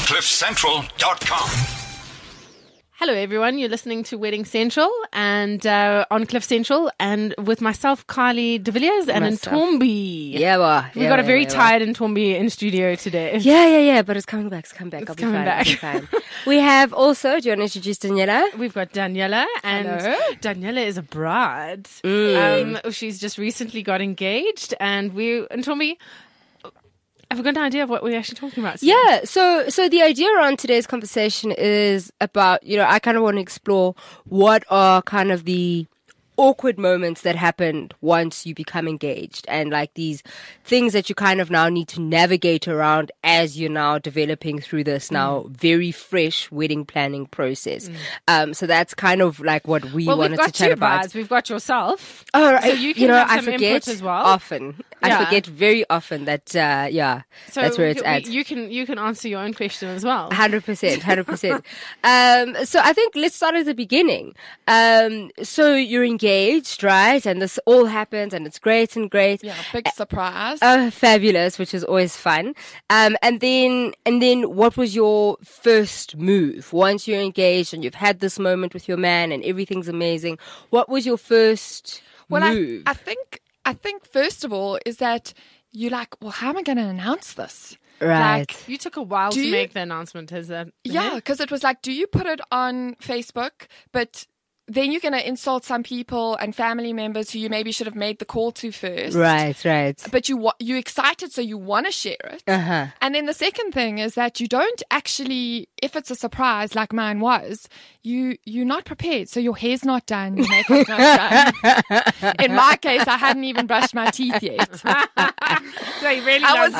CliffCentral.com. Hello, everyone. You're listening to Wedding Central and on Cliff Central, and with myself, Kylie de Villiers, and Ntombi. We got a very tired Ntombi in studio today. Yeah. But it's coming back. I'll be fine. We have also, do you want to introduce Daniela? We've got Daniela, and Hello. Daniela is a bride. She's just recently got engaged, and Ntombi, have a good idea of what we're actually talking about today. Yeah, so the idea around today's conversation is about, I kind of want to explore what are kind of the awkward moments that happened once you become engaged, and like these things that you kind of now need to navigate around as you're now developing through this now very fresh wedding planning process. So that's kind of like what we wanted to chat about. Brides. We've got yourself. Oh, right. So you can have I some forget input as well. often. I forget very often that, So that's where it's at. You can answer your own question as well. 100%. So I think let's start at the beginning. So you're engaged, right? And this all happens and it's great. Yeah, big surprise. Oh, fabulous, which is always fun. And then what was your first move? Once you're engaged and you've had this moment with your man and everything's amazing, what was your first move? I think first of all is that you're like, well, how am I going to announce this? Right. Like, You took a while to make the announcement, has that? yeah, because it was like, do you put it on Facebook? But then you're going to insult some people and family members who you maybe should have made the call to first. Right. But you're excited, so you want to share it. Uh-huh. And then the second thing is that you don't actually, if it's a surprise like mine was, you're not prepared. So your hair's not done, your makeup's not done. In my case, I hadn't even brushed my teeth yet. So you really I was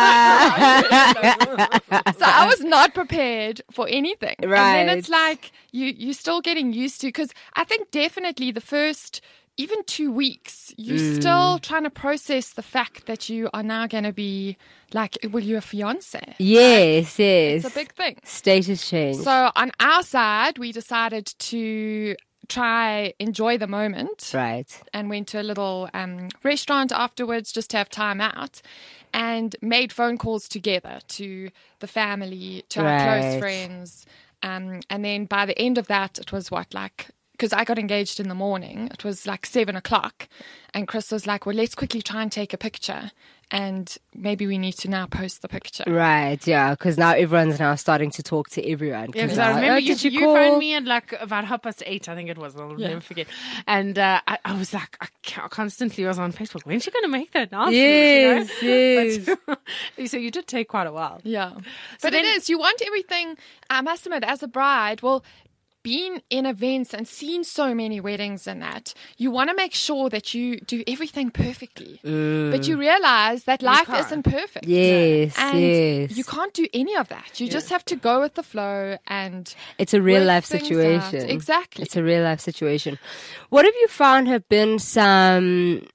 not. So I was not prepared for anything. Right. And then it's like you're still getting used to, because I think definitely the first even 2 weeks, you're still trying to process the fact that you are now going to be like, well, you're a fiance. Yes. It's a big thing. Status change. So on our side, we decided to try enjoy the moment. Right. And went to a little restaurant afterwards just to have time out, and made phone calls together to the family, to our close friends. And then by the end of that, it was because I got engaged in the morning, it was like 7:00, and Chris was like, well, let's quickly try and take a picture, and maybe we need to now post the picture. Right, yeah, because now everyone's now starting to talk to everyone. Yeah, because I remember you phoned me at like about 8:30, I think it was. I'll never forget. And I was like, I constantly was on Facebook. When's she going to make that announcement? Yes. But, so you did take quite a while. Yeah. But it is. You want everything, I must admit, as a bride, being in events and seeing so many weddings and that, you want to make sure that you do everything perfectly. But you realize that life isn't perfect. Yes, and you can't do any of that. You just have to go with the flow, and it's a real life things situation. out. Exactly. It's a real life situation. What have you found have been some...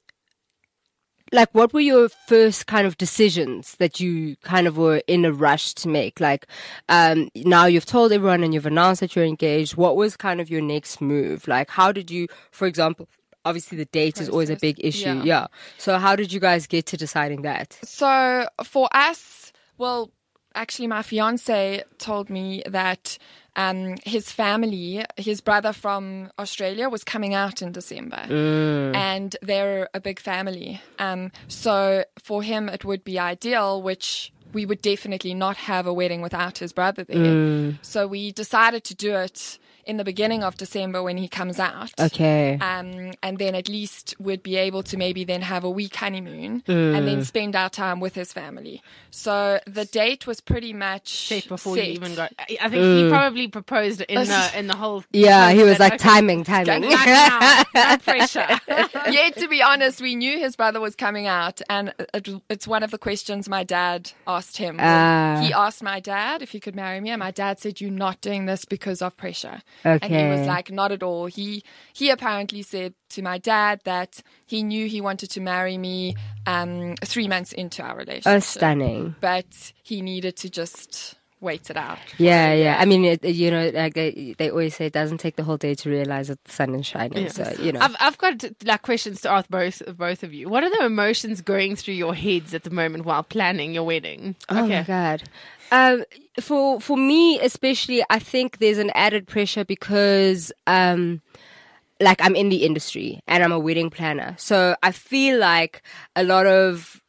Like, what were your first kind of decisions that you kind of were in a rush to make? Like, now you've told everyone and you've announced that you're engaged. What was kind of your next move? Like, how did you, for example, obviously the date is always a big issue. Yeah. So how did you guys get to deciding that? So for us, well, actually my fiance told me that his family, his brother from Australia was coming out in December, and they're a big family. So for him, it would be ideal, which we would definitely not have a wedding without his brother there. So we decided to do it in the beginning of December when he comes out. Okay. And then at least we'd be able to maybe then have a week honeymoon and then spend our time with his family. So the date was pretty much set before you even got. I think he probably proposed in the whole. Yeah, he was like timing. No pressure. Yet, to be honest, we knew his brother was coming out, and it's one of the questions my dad asked him. He asked my dad if he could marry me, and my dad said, "You're not doing this because of pressure." Okay. And he was like, not at all. He apparently said to my dad that he knew he wanted to marry me 3 months into our relationship. Oh, stunning. But he needed to just wait it out. Yeah. I mean, like they always say it doesn't take the whole day to realize that the sun is shining. Yeah. So, I've got like questions to ask both of you. What are the emotions going through your heads at the moment while planning your wedding? Oh my God. For me especially, I think there's an added pressure because like I'm in the industry and I'm a wedding planner, so I feel like a lot of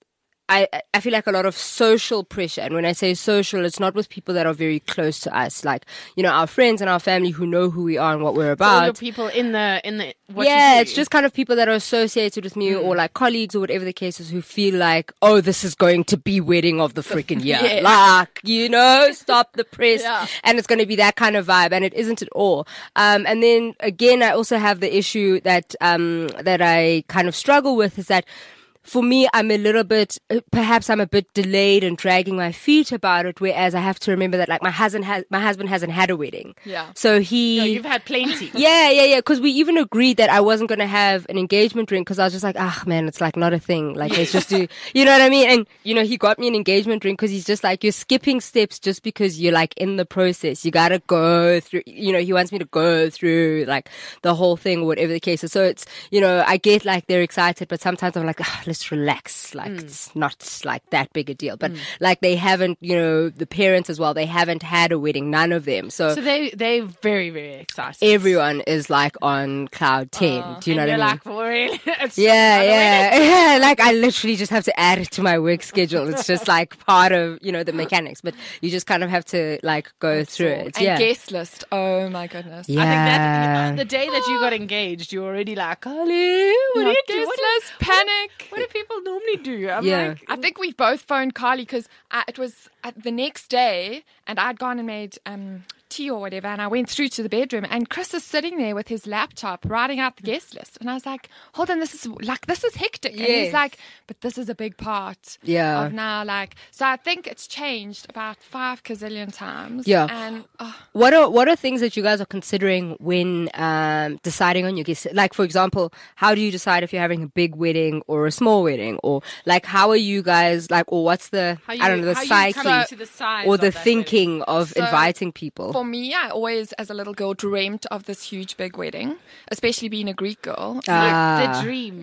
social pressure. And when I say social, it's not with people that are very close to us, like, our friends and our family who know who we are and what we're about. So all your people in the what yeah, it's just kind of people that are associated with me or like colleagues or whatever the case is, who feel like, oh, this is going to be wedding of the freaking year. Like, stop the press. And it's going to be that kind of vibe, and it isn't at all. And then again, I also have the issue that I kind of struggle with, is that for me, I'm a bit delayed and dragging my feet about it, whereas I have to remember that, like, my husband hasn't had a wedding. Yeah. So you've had plenty. Yeah. Because we even agreed that I wasn't going to have an engagement ring, because I was just like, man, it's like not a thing. Like, let's just do, you know what I mean? And, he got me an engagement ring because he's just like, you're skipping steps just because you're like in the process. You got to go through, he wants me to go through like the whole thing or whatever the case is. So it's, I get like they're excited, but sometimes I'm like, let's relax. Like, it's not like that big a deal. But like, they haven't, the parents as well, they haven't had a wedding, none of them. So they're very, very excited. Everyone is like on cloud 10. Do you know what I mean? Like, well, really? Yeah. Like, I literally just have to add it to my work schedule. It's just like part of, the mechanics. But you just kind of have to like go through it. And guest list. Oh my goodness. Yeah. I think that the day that you got engaged, you're already like, Carly, what do you do? Guest list, panic. What do people normally do? I think we both phoned Carly because it was the next day, and I'd gone and made tea or whatever, and I went through to the bedroom, and Chris is sitting there with his laptop writing out the guest list, and I was like, hold on, this is hectic. And he's like, but this is a big part of now, like, so I think it's changed about 5 gazillion times. And what are things that you guys are considering when deciding on your guest? Like, for example, how do you decide if you're having a big wedding or a small wedding, or like, how are you guys like, or what's the psyche or the thinking of inviting people? For me, I always, as a little girl, dreamt of this huge big wedding, especially being a Greek girl. The dream.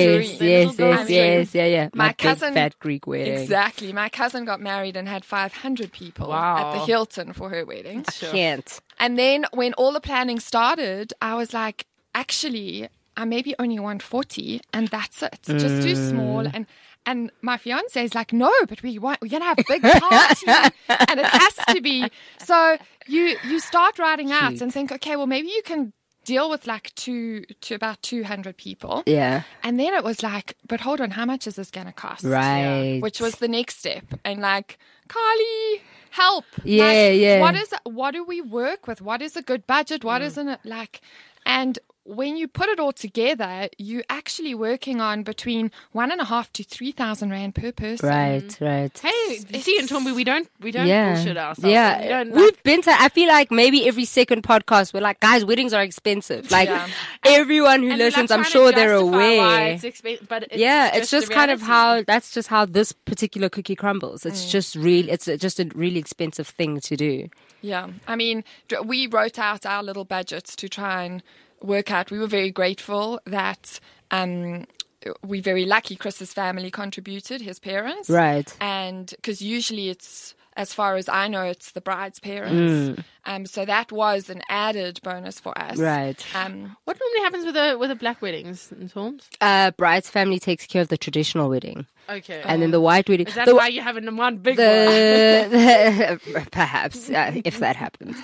Yes. Yeah. My cousin, big, fat Greek wedding. Exactly. My cousin got married and had 500 people at the Hilton for her wedding. I can't. And then when all the planning started, I was like, actually, I maybe only want 40, and that's it. Just do small. And my fiance is like, no, but we're going to have a big party, and it has to be. So you start writing out and think, okay, well, maybe you can deal with like to about 200 people. Yeah. And then it was like, but hold on, how much is this going to cost? Right. Which was the next step. And like, Carly, help. Yeah. What do we work with? What is a good budget? What isn't it like? And when you put it all together, you're actually working on between 1,500 to 3,000 rand per person. Right. Hey, see, in Tombi, we don't bullshit ourselves. Yeah, we've been to. I feel like maybe every second podcast we're like, guys, weddings are expensive. Like everyone who listens, I'm sure they're aware. But it's just kind of how this particular cookie crumbles. It's just a really expensive thing to do. Yeah, I mean, we wrote out our little budgets to try and work out. We were very grateful that we're very lucky Chris's family contributed, his parents. Right. And because usually it's, as far as I know, it's the bride's parents. So that was an added bonus for us. Right. What normally happens with the black weddings in Torms? Bride's family takes care of the traditional wedding. Okay. And then the white wedding. Is that why you're having one big one? Perhaps, if that happens.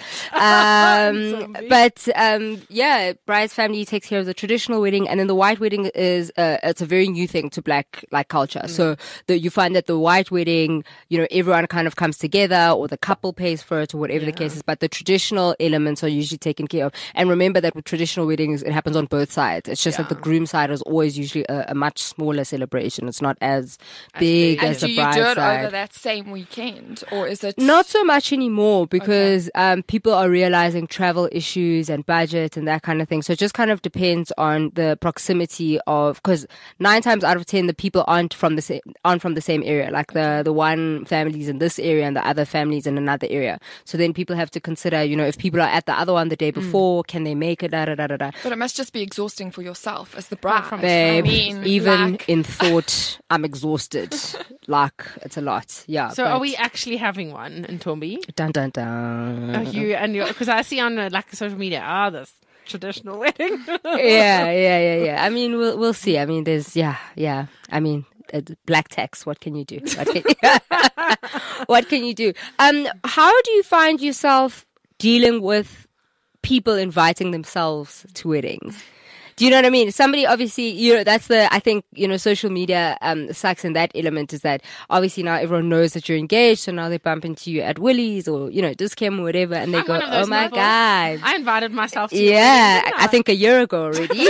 Bride's family takes care of the traditional wedding, and then the white wedding is it's a very new thing to black culture. So you find that the white wedding, everyone kind of comes together, or the couple pays for it, or whatever the case is. But the traditional elements are usually taken care of. And remember that with traditional weddings, it happens on both sides. It's just that the groom side is always usually a much smaller celebration. It's not as big as the bride side. Do you do it over that same weekend, or is it not so much anymore because people are realizing travel issues and budget and that kind of thing. So it just kind of depends on the proximity of, because 9 times out of 10 the people aren't from the same area. Like the one family's in this area and the other family's in another area. So then people have to consider consider, if people are at the other one the day before, can they make it, But it must just be exhausting for yourself as the bride. Babe, even in thought, I'm exhausted. Like, it's a lot. Yeah. So are we actually having one in Ntombi? Dun, dun, dun. Are you and because I see on social media, this traditional wedding. Yeah. I mean, we'll see. I mean, there's, I mean, black tax. What can you do? What can you do? How do you find yourself dealing with people inviting themselves to weddings? Do you know what I mean? Somebody obviously, that's I think, social media sucks in that element is that obviously now everyone knows that you're engaged. So now they bump into you at Willie's or, Discam or whatever. And they go, oh my God. I invited myself to I think a year ago already.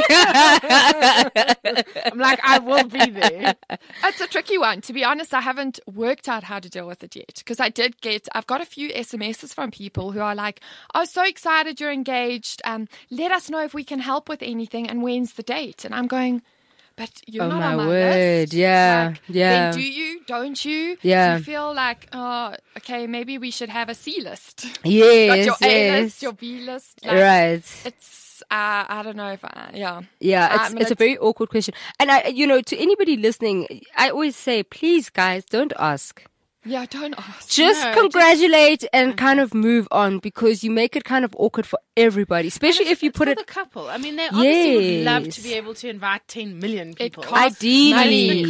I'm like, I will be there. It's a tricky one. To be honest, I haven't worked out how to deal with it yet. Because I've got a few SMSs from people who are like, oh, so excited you're engaged. Let us know if we can help with anything. And when's the date? And I'm going, but you're not on my list. Yeah. Then do you? Don't you? Yeah. Do you feel like, oh, okay, maybe we should have a C list. Yes. Not your A list, your B list. Right. It's, I don't know if Yeah, it's a very awkward question. And to anybody listening, I always say, please guys, don't ask. Yeah, don't ask. Just congratulate and kind of move on because you make it kind of awkward for everybody, especially if you put it. The couple. I mean, they obviously would love to be able to invite 10 million people. Ideally.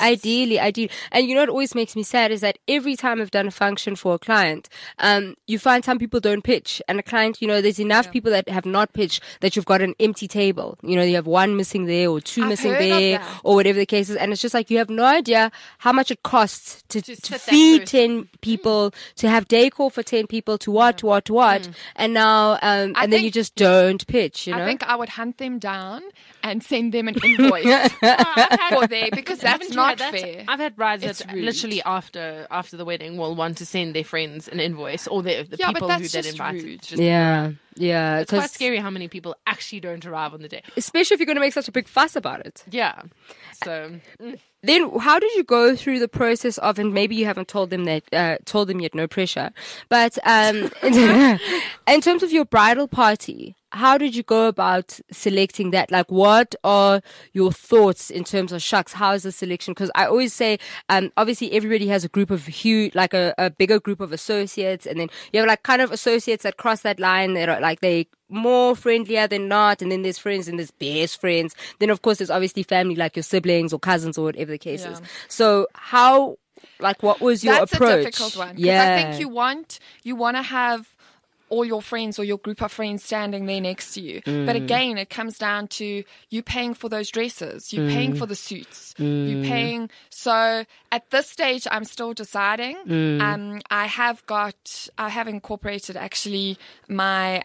And it always makes me sad is that every time I've done a function for a client, you find some people don't pitch, and a client, there's enough people that have not pitched that you've got an empty table. You have one missing there or two missing there or whatever the case is, and it's just like you have no idea how much it costs to feed 10 people, to have decor for 10 people, to what, and now, and then you just don't pitch, I think I would hunt them down and send them an invoice for there because that's not fair. I've had brides that literally after the wedding will want to send their friends an invoice or the people who they'd invited. Yeah. It's quite scary how many people actually don't arrive on the day. Especially if you're going to make such a big fuss about it. Yeah. So... Then how did you go through the process of, and maybe you haven't told them yet, no pressure, but in terms of your bridal party, how did you go about selecting that? Like, what are your thoughts in terms of shucks? How is the selection? Because I always say, obviously everybody has a group of a bigger group of associates, and then you have like kind of associates that cross that line that are like they more friendlier than not, and then there's friends and there's best friends. Then of course there's obviously family like your siblings or cousins or whatever the case is. So what was your approach? That's a difficult one. Because I think you want to have all your friends or your group of friends standing there next to you. But again, it comes down to you paying for those dresses, you paying for the suits, you paying. So at this stage, I'm still deciding. I have incorporated actually my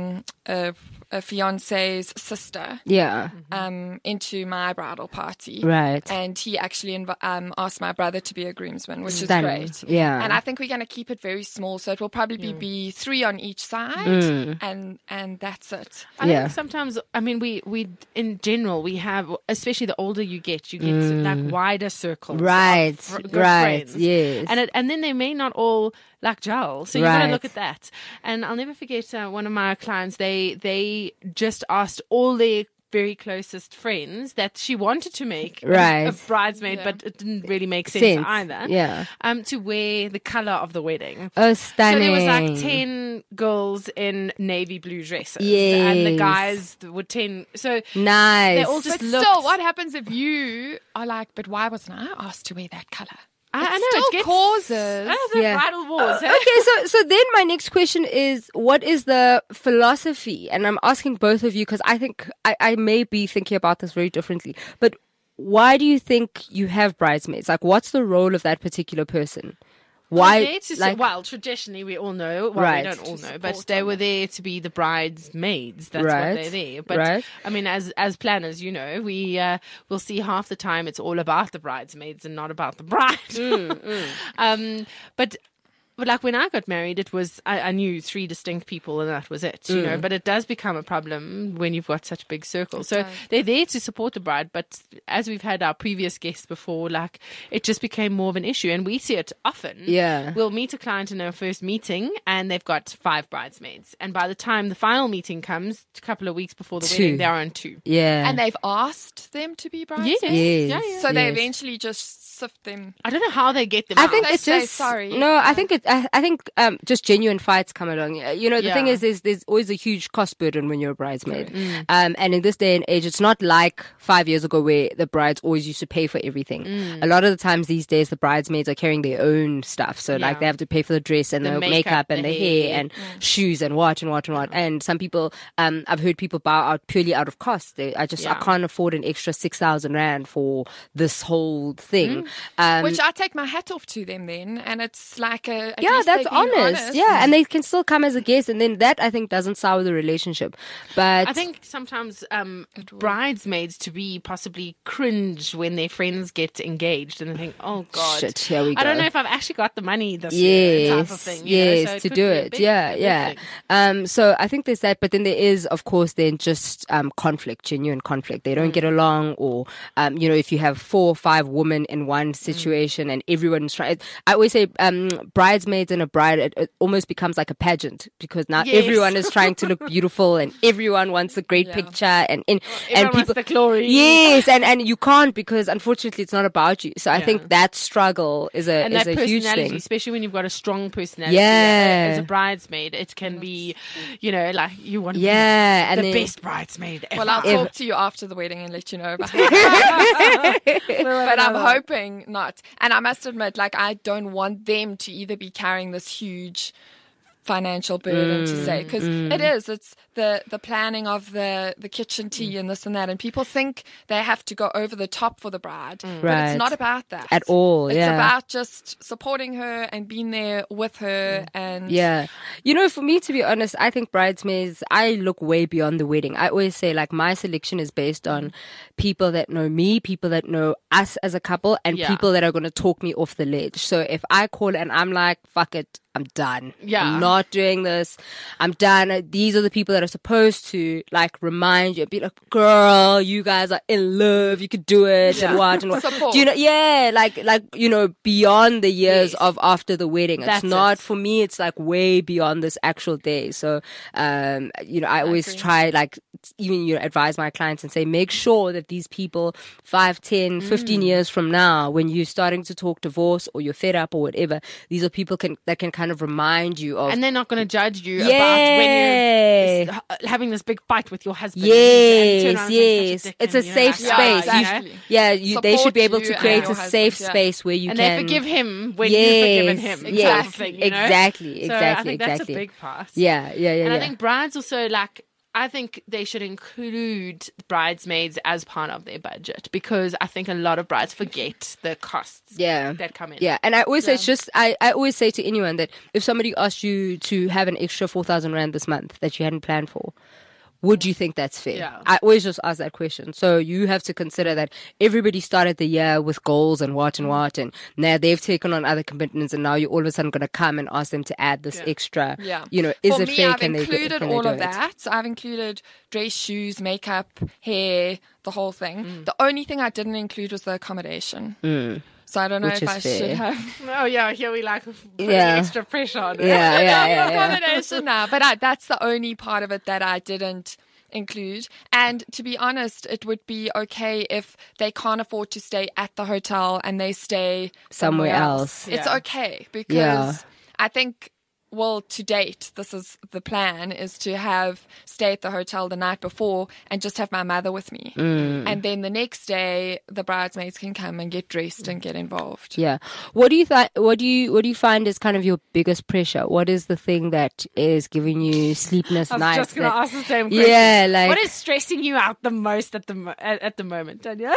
fiance's sister into my bridal party. Right. And he actually asked my brother to be a groomsman, which is great. Yeah. And I think we're going to keep it very small. So it will probably be 3 on each side and that's it. I think sometimes, I mean, we in general, we have, especially the older you get like wider circles. Right. Good friends. Yes. And then they may not all like gel. So you've got to look at that. And I'll never forget one of my clients, they just asked all their very closest friends that she wanted to make a bridesmaid, but it didn't really make sense either. Yeah. To wear the color of the wedding. Oh, stunning. So there was like 10 girls in navy blue dresses. Yes. And the guys were 10. So nice. They all just but looked. Still, what happens if you are like, but why wasn't I asked to wear that color? I know it causes bridal wars. Okay, so then my next question is, what is the philosophy? And I'm asking both of you because I think I may be thinking about this very differently. But why do you think you have bridesmaids? Like, what's the role of that particular person? Why? Well, traditionally we all know. Well, we don't all know, but they were there to be the bridesmaids. That's what they're there. But I mean, as planners, we will see half the time it's all about the bridesmaids and not about the bride. But But like when I got married, it was, I knew 3 distinct people and that was it, you know, but it does become a problem when you've got such big circles. So they're there to support the bride, but as we've had our previous guests before, like it just became more of an issue, and we see it often. Yeah. We'll meet a client in our first meeting and they've got 5 bridesmaids. And by the time the final meeting comes, a couple of weeks before the wedding, they're on 2. Yeah. And they've asked them to be bridesmaids? Yes. Yeah. So they eventually just sift them. I don't know how they get them I out. think They it's say just sorry. No, I think just genuine fights come along. You know, the thing is there's always a huge cost burden when you're a bridesmaid. And in this day and age, it's not like 5 years ago where the brides always used to pay for everything. A lot of the times these days, the bridesmaids are carrying their own stuff. So like they have to pay for the dress and the makeup and the hair and shoes and what. And some people, I've heard people bow out purely out of cost. I can't afford an extra 6,000 Rand for this whole thing. Which I take my hat off to them then, and it's like that's honest. Yeah, and they can still come as a guest, and then that I think doesn't sour the relationship. But I think sometimes bridesmaids to be possibly cringe when their friends get engaged and they think, oh God, shit, here we go. I don't know if I've actually got the money this year type of thing. Yes, so to do it. So I think there's that, but then there is, of course, then just genuine conflict. They don't get along, or if you have 4 or 5 women in one situation and everyone's trying. I always say bridesmaids and a bride, it almost becomes like a pageant, because now everyone is trying to look beautiful and everyone wants a great picture and people wants the glory. Yes, and you can't, because unfortunately it's not about you. So I think that struggle is a huge thing, especially when you've got a strong personality. Yeah, as a bridesmaid, it can be, like you want to be and the best bridesmaid ever. Well, I'll talk to you after the wedding and let you know about it. But I'm hoping not. And I must admit, like, I don't want them to either be carrying this huge financial burden to say, because it's the planning of the kitchen tea and this and that, and people think they have to go over the top for the bride, but it's not about that at all. It's about just supporting her and being there with her. And for me, to be honest, I think bridesmaids, I look way beyond the wedding. I always say, like, my selection is based on people that know me, people that know us as a couple, and people that are going to talk me off the ledge. So if I call and I'm like, fuck it, I'm done. I'm not doing this. I'm done. These are the people that are supposed to, like, remind you, be like, girl, you guys are in love. You could do it and what. Support. Do you know? Yeah, like beyond the years of after the wedding. It's not for me. It's like way beyond this actual day. So, I always try, like, even advise my clients and say, make sure that these people 5, 10, 15 years from now, when you're starting to talk divorce or you're fed up or whatever, these are people that can kind of remind you of, and they're not going to judge you about when you're having this big fight with your husband. Yes. It's a safe space. They should be able to create a safe space where you and can. And they forgive him when you've forgiven him. Exactly. So I think that's a big part. Yeah. And I think brides also, like, I think they should include bridesmaids as part of their budget, because I think a lot of brides forget the costs that come in. Yeah, and I always say it's just, I always say to anyone that if somebody asked you to have an extra 4,000 Rand this month that you hadn't planned for, would you think that's fair? Yeah. I always just ask that question. So you have to consider that everybody started the year with goals and what, and now they've taken on other commitments, and now you're all of a sudden going to come and ask them to add this extra. Yeah. Is For it me, fair? I've included all of that. So I've included dress, shoes, makeup, hair, the whole thing. The only thing I didn't include was the accommodation. So I don't know if I should have. Oh yeah, here we like putting extra pressure on it. Yeah. Accommodation now, but that's the only part of it that I didn't include. And to be honest, it would be okay if they can't afford to stay at the hotel and they stay somewhere else. It's okay, because I think, well, to date, this is the plan, is to stay at the hotel the night before and just have my mother with me. And then the next day, the bridesmaids can come and get dressed and get involved. Yeah. What do you find is kind of your biggest pressure? What is the thing that is giving you sleepless nights? I was just going to ask the same question. Yeah, like, what is stressing you out the most at the moment, Tanya?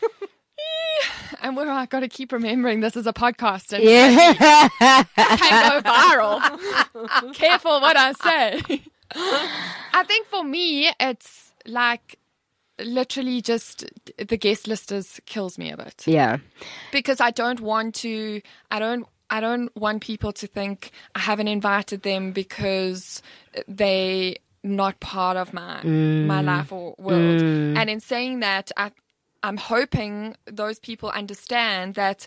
And I got to keep remembering this is a podcast and can go viral. Careful what I say. I think for me, it's like literally just the guest list kills me a bit. Yeah. Because I don't I don't want people to think I haven't invited them because they not part of my life or world. And in saying that, I'm hoping those people understand that,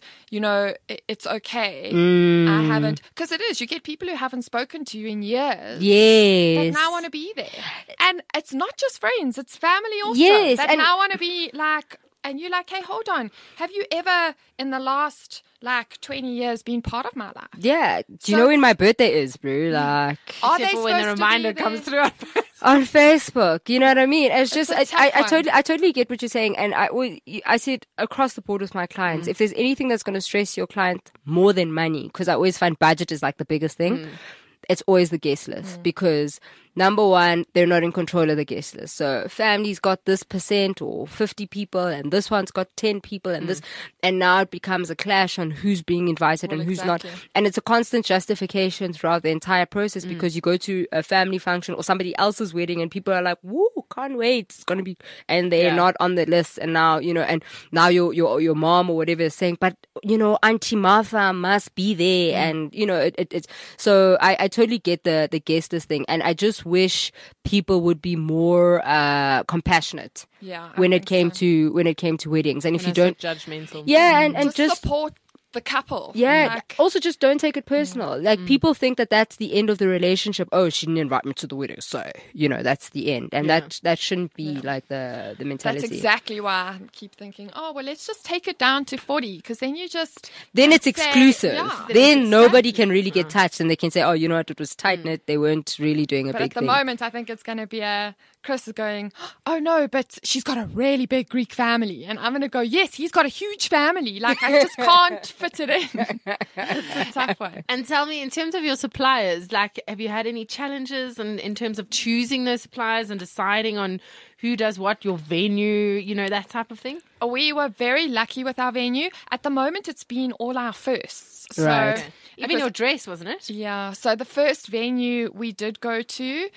it's okay. I haven't, because it is, you get people who haven't spoken to you in years. Yes. That now want to be there. And it's not just friends, it's family also. Yes. That now want to be like, and you're like, hey, hold on. Have you ever in the last 20 years been part of my life? Yeah. Do you know when my birthday is, bro? Like, are they when the reminder comes through on Facebook? You know what I mean? It's just, I totally get what you're saying. And I said across the board with my clients, if there's anything that's going to stress your client more than money, because I always find budget is like the biggest thing. It's always the guest list, because number one, they're not in control of the guest list. So family's got this percent or 50 people, and this one's got 10 people, and this, and now it becomes a clash on who's being invited and who's not. And it's a constant justification throughout the entire process, because you go to a family function or somebody else's wedding and people are like, woo, can't wait, it's going to be, and they're not on the list. And now, and now your mom or whatever is saying, but Auntie Martha must be there. And, it's, so I totally get the guest list thing. And I just wish people would be more compassionate when it came to weddings. And if you don't judgmental, and just support the couple. Also just don't take it personal. People think that that's the end of the relationship. Oh, she didn't invite me to the wedding, so that's the end. And that shouldn't be like the mentality. That's exactly why I keep thinking, oh well, let's just take it down to 40, because then it's exclusive. Then nobody can really get touched, and they can say, oh, you know what, it was tight knit. They weren't really doing a big thing. But at the moment, I think it's going to be Chris is going, oh no, but she's got a really big Greek family. And I'm going to go, yes, he's got a huge family. Like, I just can't fit it in. It's a tough one. And tell me, in terms of your suppliers, like, have you had any challenges in terms of choosing those suppliers and deciding on who does what, your venue, that type of thing? We were very lucky with our venue. At the moment, it's been all our firsts. Right. So even your dress, wasn't it? Yeah. So the first venue we did go to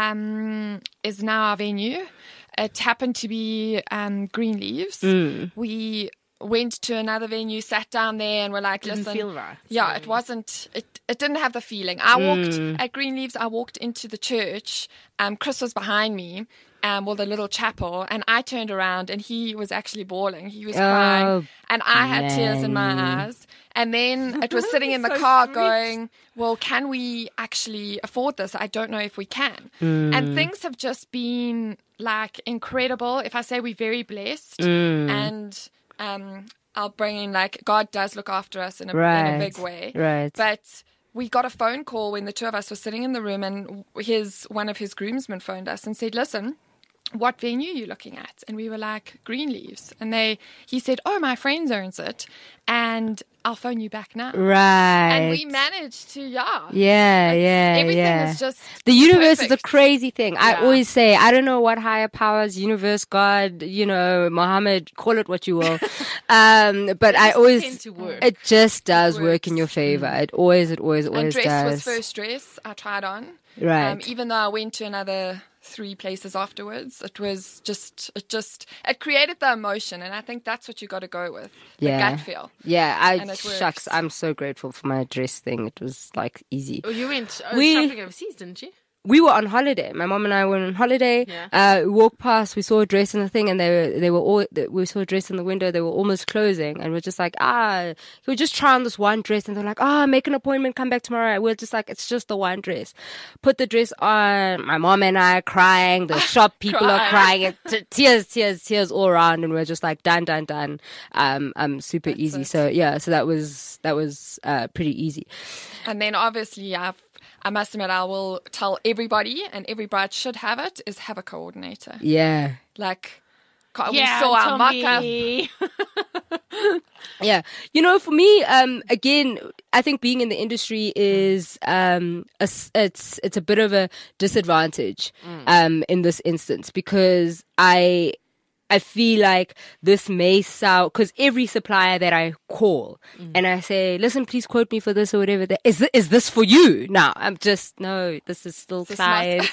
is now our venue. It happened to be Green Leaves. We went to another venue, sat down there, and we're like, listen. Didn't feel right. Yeah, it wasn't. It didn't have the feeling. I walked at Green Leaves. I walked into the church. Chris was behind me. The little chapel, and I turned around and he was actually bawling. He was crying, and I had tears in my eyes. And then it was sitting in the car going, well, can we actually afford this? I don't know if we can. And things have just been like incredible. If I say we're very blessed, and I'll bring in like God does look after us in a big way. Right. But we got a phone call when the two of us were sitting in the room, and one of his groomsmen phoned us and said, listen, what venue are you looking at? And we were like, Green Leaves. And he said, oh, my friend owns it, and I'll phone you back now. Right. And we managed to, everything is just the universe perfect. is a crazy thing. I always say, I don't know what higher powers, universe, God, Muhammad, call it what you will. But I always, it just does work in your favor. It always and does. dress was first dress I tried on. Right. Even though I went to another 3 places afterwards, it created the emotion, and I think that's what you got to go with, the gut feel. Shucks, I'm so grateful for my dress thing. It was like easy. Oh, you went shopping overseas, didn't you? We were on holiday. My mom and I were on holiday. We walked past. We saw a dress in the thing, and we saw a dress in the window. They were almost closing, and we're just like, we'll just try on this one dress. And they're like, make an appointment, come back tomorrow. We're just like, it's just the one dress. Put the dress on. My mom and I are crying. The shop people are crying. Tears all around, and we're just like, done. Super That's easy. it. So that was pretty easy. And then obviously I must admit, I will tell everybody, and every bride should have it, is have a coordinator. Yeah. Like, we saw our mock-up. Yeah. For me, again, I think being in the industry is, it's a bit of a disadvantage, in this instance, because I feel like this may sound, because every supplier that I call and I say, listen, please quote me for this or whatever, is this for you? No, no, this is still client.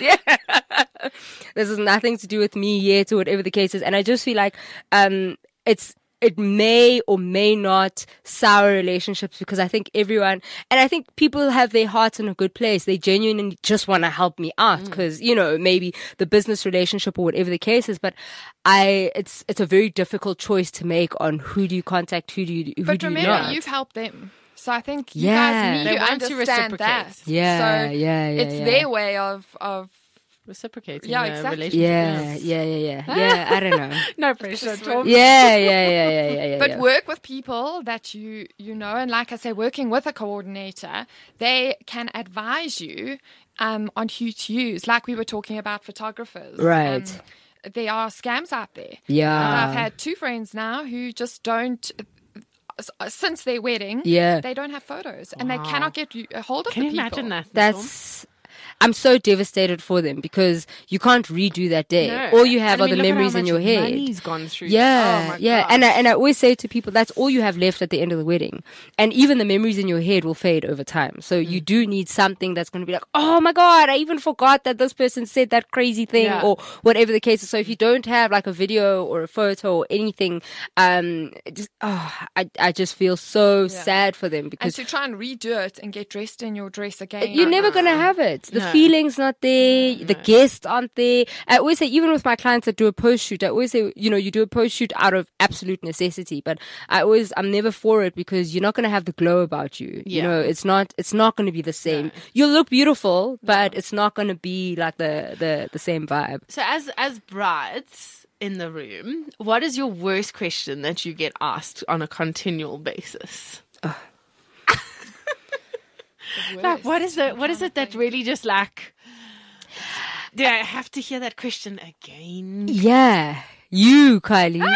This has nothing to do with me yet, or whatever the case is. And I just feel like, it may or may not sour relationships, because I think everyone, and I think people have their hearts in a good place. They genuinely just want to help me out because, maybe the business relationship or whatever the case is, but it's a very difficult choice to make on who do you contact, who do you remember, you've helped them. So I think you guys need to understand that. Yeah, so it's their way of reciprocating. Yeah, exactly. Yeah. I don't know. No pressure. Yeah. But work with people that you know, and like I say, working with a coordinator, they can advise you on who to use. Like we were talking about photographers. Right. There are scams out there. Yeah. And I've had 2 friends now who just don't. Since their wedding, they don't have photos, and they cannot get a hold of the people. Can you imagine that? I'm so devastated for them because you can't redo that day. No. All you have are the memories in your head. Money's gone through. Yeah. And I always say to people, that's all you have left at the end of the wedding. And even the memories in your head will fade over time. So you do need something that's going to be like, oh my God, I even forgot that this person said that crazy thing or whatever the case is. So if you don't have like a video or a photo or anything, I just feel so sad for them, because and to try and redo it and get dressed in your dress again, you're never going to have it. The feeling's not there. The guests aren't there. I always say, even with my clients that do a post shoot, I always say, you do a post shoot out of absolute necessity, but I'm never for it, because you're not going to have the glow about you. It's not going to be the same. No. You'll look beautiful, but it's not going to be like the same vibe. So as brides in the room, what is your worst question that you get asked on a continual basis? Like, what is it that really just like, do I have to hear that question again? Yeah. You, Kylie.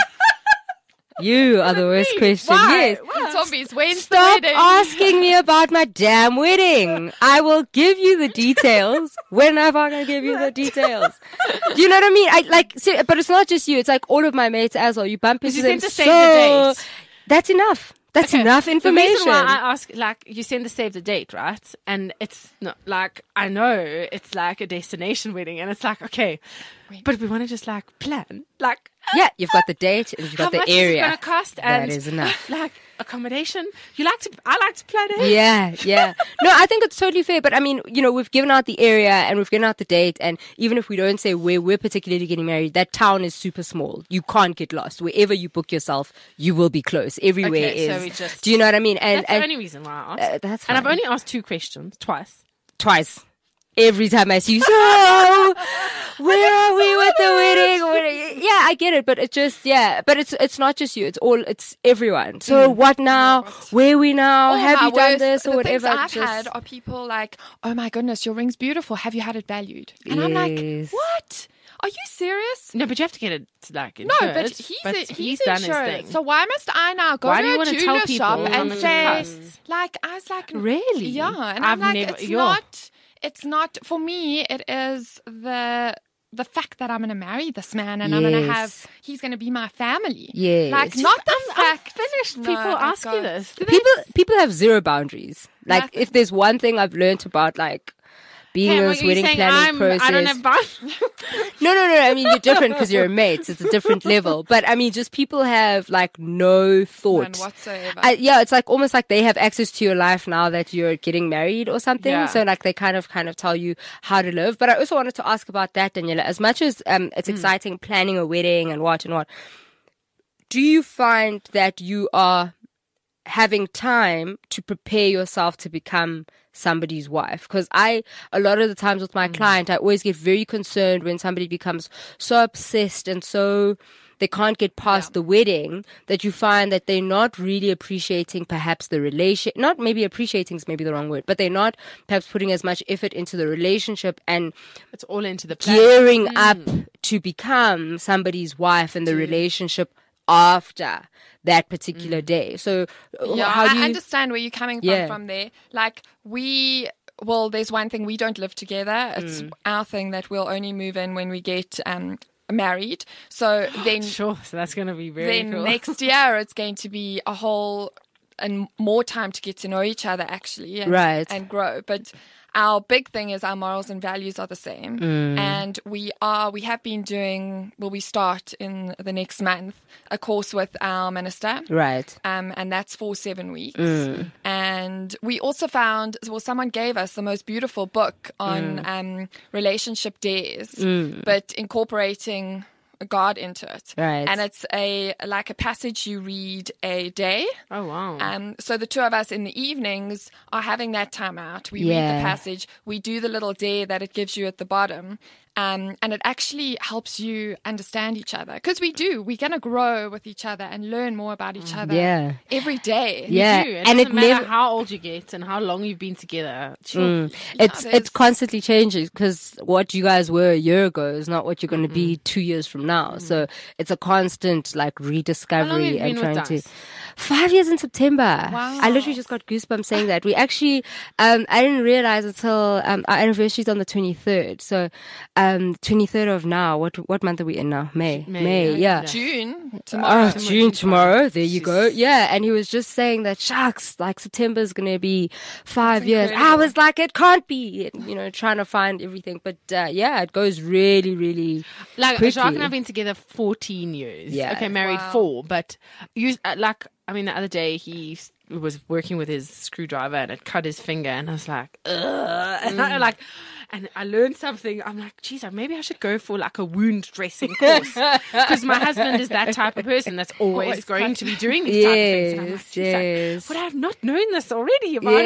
You are the worst question. Why? Yes. Zombies, when's Stop the wedding? asking me about my damn wedding. I will give you the details whenever I'm going to give you the details. Do you know what I mean? But it's not just you. It's like all of my mates as well. You bump into them. So that's enough. That's enough information. The reason why I ask, like, you send the save the date, right? And it's not like, I know it's like a destination wedding, and it's like, okay, but we want to just like plan, like. Yeah, you've got the date and you've got the area. How much is it going to cost? And that is enough. Like accommodation. I like to plan it. Yeah. No, I think it's totally fair. But I mean, we've given out the area and we've given out the date. And even if we don't say where we're particularly getting married, that town is super small. You can't get lost. Wherever you book yourself, you will be close. Everywhere is. So we just, do you know what I mean? And that's the only reason why I asked. That's fine. And I've only asked 2 questions. Twice. Every time I see you, so where are we with the wedding? Yeah, I get it, but but it's not just you. It's everyone. So what now? Where are we now? Have you done this or whatever? The things I've had are people like, oh my goodness, your ring's beautiful. Have you had it valued? And I'm like, what? Are you serious? No, but you have to get it like insured. No, but he's done his thing. So why must I now go to a jeweler shop and say, like, I was like, really? Yeah, and I'm like, it's not for me. It is the fact that I'm going to marry this man and I'm going to he's going to be my family. Yes. Like, not the fact. Finished. People ask you this. People have zero boundaries. Like, if there's one thing I've learned about, like, being in this wedding planning process. I don't have boundaries. No. I mean, you're different because you're a mate. It's a different level. But I mean, just people have like no thought. None whatsoever. It's like almost like they have access to your life now that you're getting married or something. Yeah. So like they kind of tell you how to live. But I also wanted to ask about that, Daniela. As much as it's exciting planning a wedding and what, do you find that you are having time to prepare yourself to become somebody's wife? Because a lot of the times with my client, I always get very concerned when somebody becomes so obsessed and so they can't get past the wedding, that you find that they're not really appreciating perhaps the relation, not maybe appreciating is maybe the wrong word, but they're not perhaps putting as much effort into the relationship and it's all into the plan. Gearing up to become somebody's wife in the relationship after that particular day. So how do you... I understand where you're coming from there. Like there's one thing, we don't live together. It's our thing that we'll only move in when we get married. So then so that's going to be very cool. Next year it's going to be a whole and more time to get to know each other actually and grow. But our big thing is our morals and values are the same. And we have been doing, we start in the next month a course with our minister. Right. And that's for 7 weeks. And we also found, someone gave us the most beautiful book on relationship days, but incorporating God into it. Right. And it's like a passage you read a day. Oh, wow. So the two of us in the evenings are having that time out. We read the passage. We do the little day that it gives you at the bottom. And it actually helps you understand each other. Because we're going to grow with each other and learn more about each other every day. Yeah. You do. And it doesn't matter how old you get and how long you've been together. Sure. It's constantly changing, because what you guys were a year ago is not what you're going to be 2 years from now. So it's a constant like rediscovery and trying to. 5 years in September. Wow. I literally just got goosebumps saying that. We actually, I didn't realize until our anniversary is on the 23rd. So 23rd of now. What month are we in now? May. Yeah. June tomorrow. June tomorrow. There you go. Yeah. And he was just saying that, shucks, like September is going to be 5 years. I was like, it can't be. And, trying to find everything. But it goes really, really like quickly. Jacques and I have been together 14 years. Yeah. Okay, married 4. But you the other day he was working with his screwdriver and it cut his finger, and I was like, ugh. And I learned something. I'm like, geez, maybe I should go for like a wound dressing course, because my husband is that type of person that's always going to be doing these type of things. And I'm like, geez, would I have not known this already about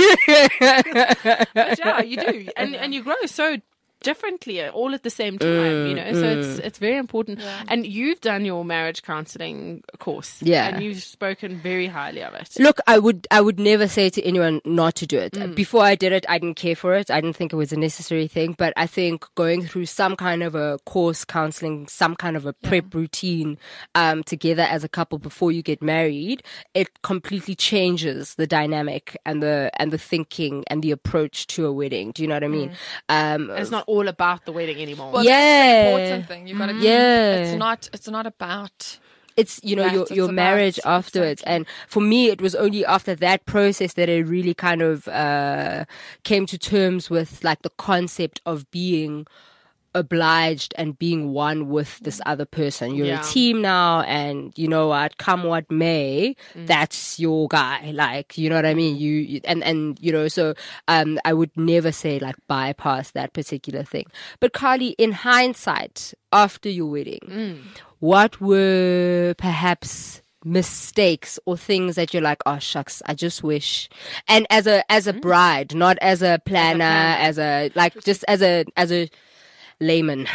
him? But yeah, you do, and you grow so differently all at the same time, so it's very important. And you've done your marriage counseling course, and you've spoken very highly of it. Look, I would never say to anyone not to do it. Before I did it, I didn't care for it. I didn't think it was a necessary thing, but I think going through some kind of a course counseling, some kind of a prep routine together as a couple before you get married, it completely changes the dynamic and the thinking and the approach to a wedding. Do you know what I mean? It's not all about the wedding anymore. Well, that's the important thing. You've got to it's not about, it's your marriage afterwards. Exactly. And for me, it was only after that process that I really kind of came to terms with like the concept of being obliged and being one with this other person. You're a team now, and you know what, come what may, that's your guy. Like, you know what I mean? You so I would never say like bypass that particular thing. But Carly, in hindsight, after your wedding, what were perhaps mistakes or things that you're like, oh shucks, I just wish? And as a bride, not as a planner, as a layman.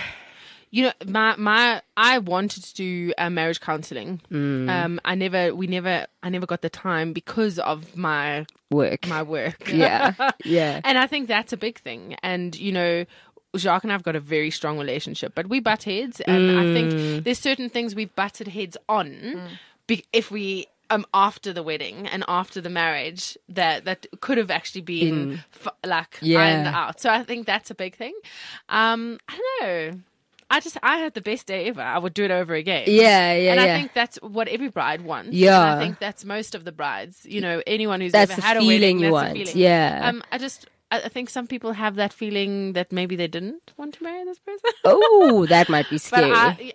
I wanted to do marriage counseling. I never got the time because of my work. Yeah. And I think that's a big thing. And Jacques and I've got a very strong relationship, but we butt heads, and I think there's certain things we've butted heads on. If we after the wedding and after the marriage that could have actually been ironed out. So I think that's a big thing. I don't know. I had the best day ever. I would do it over again. And I think that's what every bride wants. Yeah. And I think that's most of the brides. Anyone who's ever had a wedding, that's the feeling. Yeah. I think some people have that feeling that maybe they didn't want to marry this person. Oh, that might be scary.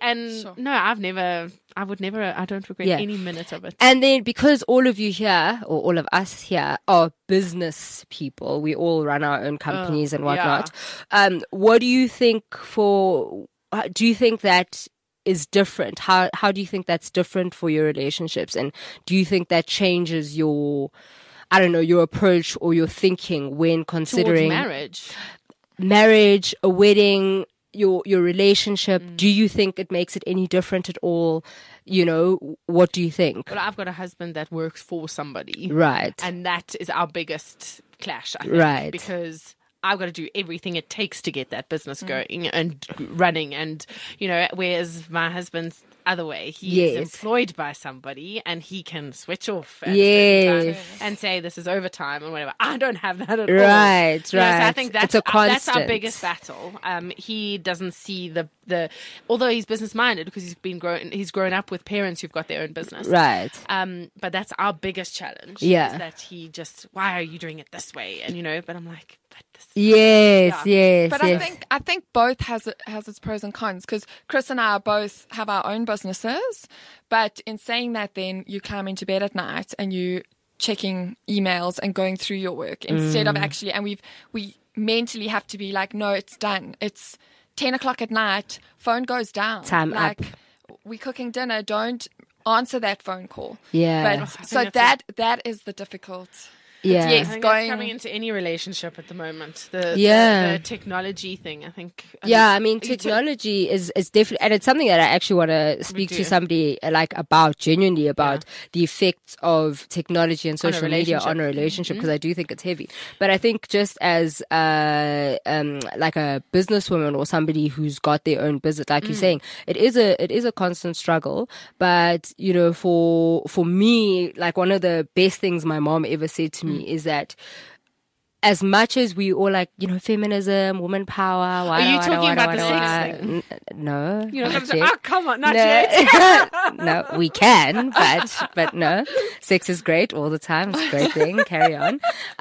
I don't regret any minute of it. And then because all of you here, or all of us here, are business people, we all run our own companies and whatnot. What do you think do you think that is different? How do you think that's different for your relationships? And do you think that changes your approach or your thinking when considering marriage, a wedding, your relationship? Do you think it makes it any different at all? What do you think? Well, I've got a husband that works for somebody. Right. And that is our biggest clash, I think. Right. Because I've got to do everything it takes to get that business going and running. And, whereas my husband's other way. He's employed by somebody and he can switch off at time and say this is overtime and whatever. I don't have that at all. Right. So I think that's our biggest battle. He doesn't see the although he's business minded because he's grown up with parents who've got their own business. Right. But that's our biggest challenge. Yeah. Is that he just, why are you doing it this way? And but I'm like, yes. But I think both has its pros and cons, because Chris and I both have our own businesses. But in saying that, then you climb into bed at night and you checking emails and going through your work instead of actually. And we mentally have to be like, no, it's done. It's 10 o'clock at night. Phone goes down. Time up. We're cooking dinner. Don't answer that phone call. Yeah. But so that is the difficult. Yeah. Yes, I think that's coming into any relationship at the moment. The technology thing, I think. I mean, technology is definitely, and it's something that I actually want to speak to somebody genuinely about the effects of technology and social media on a relationship, because I do think it's heavy. But I think just as like a businesswoman or somebody who's got their own business, like you're saying, it is a constant struggle. But for me, like one of the best things my mom ever said to me is that as much as we all like, feminism, woman power. Are you talking about the sex thing? No. Come on, not yet. No, we can, but no. Sex is great all the time. It's a great thing. Carry on.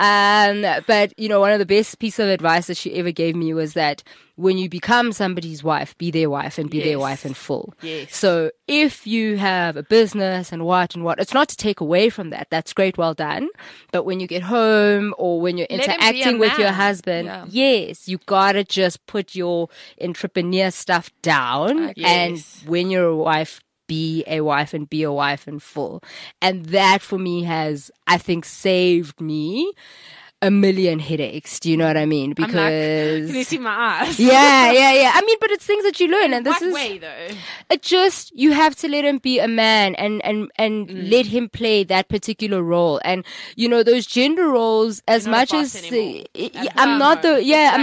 But, one of the best pieces of advice that she ever gave me was that when you become somebody's wife, be their wife and be their wife in full. Yes. So if you have a business and what, it's not to take away from that. That's great. Well done. But when you get home or when you're interacting with your husband, yes, you gotta just put your entrepreneur stuff down. And when you're a wife, be a wife and be a wife in full. And that for me has, I think, saved me a million headaches. Do you know what I mean? Because can you see my eyes? Yeah. I mean, but it's things that you learn, and this is way though. It just, you have to let him be a man and let him play that particular role. And those gender roles, as much as I'm not the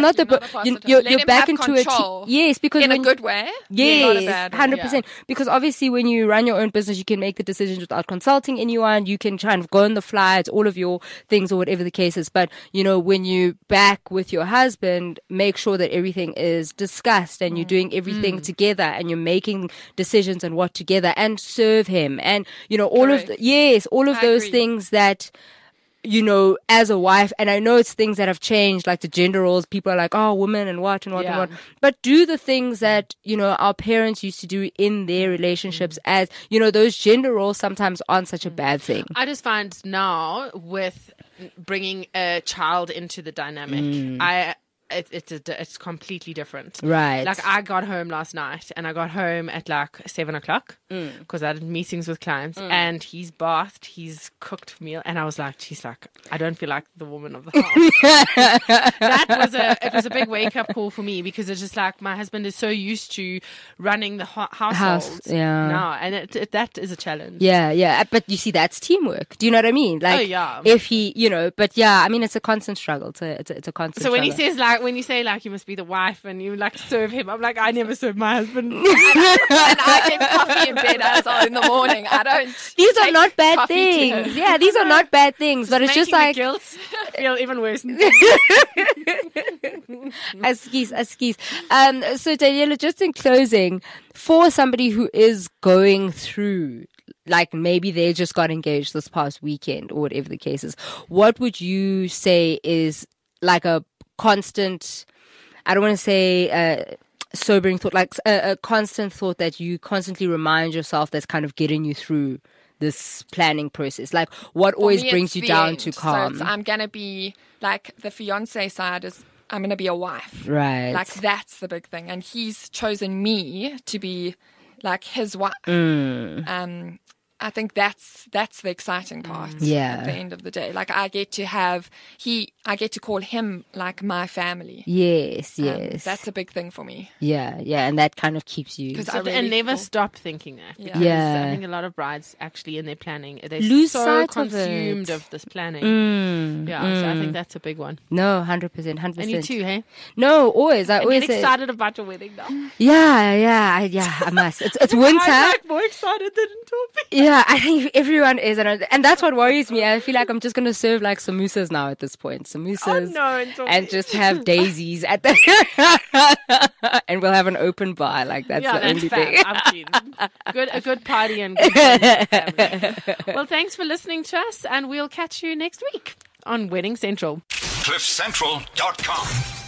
you're back into it. Yes, because in a good way. Yes, 100%. Because obviously, when you run your own business, you can make the decisions without consulting anyone. You can kind of go on the fly. It's all of your things or whatever the case is. But when you back with your husband, make sure that everything is discussed and you're doing everything together and you're making decisions and what together, and serve him. And, all of those things that, as a wife, and I know it's things that have changed, like the gender roles. People are like, oh, women and what and what and what. But do the things that, our parents used to do in their relationships, as, those gender roles sometimes aren't such a bad thing. I just find now with bringing a child into the dynamic, it's completely different. Right. Like I got home last night and I got home at like 7 o'clock because I had meetings with clients and he's bathed, he's cooked for me, and I was like, she's like, I don't feel like the woman of the house. It was a big wake up call for me, because it's just like my husband is so used to running the household now, and that is a challenge. Yeah. But you see, that's teamwork. Do you know what I mean? Like, if he, but I mean, it's a constant struggle. It's a constant. So when he says when you say like you must be the wife and you like serve him, I'm like, I never serve my husband. and I get coffee in bed as well in the morning. I don't. These are not bad things. Yeah, these are not bad things. But it's just like guilt feel even worse. Askies. So Daniela, just in closing, for somebody who is going through, like maybe they just got engaged this past weekend or whatever the case is, what would you say is like a constant, I don't want to say sobering thought, like a constant thought that you constantly remind yourself that's kind of getting you through this planning process? Like, what always brings you down to calm? So I'm going to be, like, the fiance side is, I'm going to be a wife. Right. Like, that's the big thing. And he's chosen me to be, like, his wife. I think that's the exciting part. Yeah. At the end of the day, like I get to call him like my family. Yes. That's a big thing for me. Yeah, and that kind of keeps you. And never stop thinking that. Yeah. I think a lot of brides actually in their planning, they're lose so sight consumed of this planning. So I think that's a big one. No, 100%. And you too, hey? No, always. I always get excited about your wedding now. Yeah. I must. It's winter. I'm like more excited than Toby. Yeah, I think everyone is, and that's what worries me. I feel like I'm just gonna serve like samosas now at this point, and just have daisies at the, and we'll have an open bar. Like that's the only thing. I'm keen. A good party and good family. Well, thanks for listening to us, and we'll catch you next week on Wedding Central. CliffCentral.com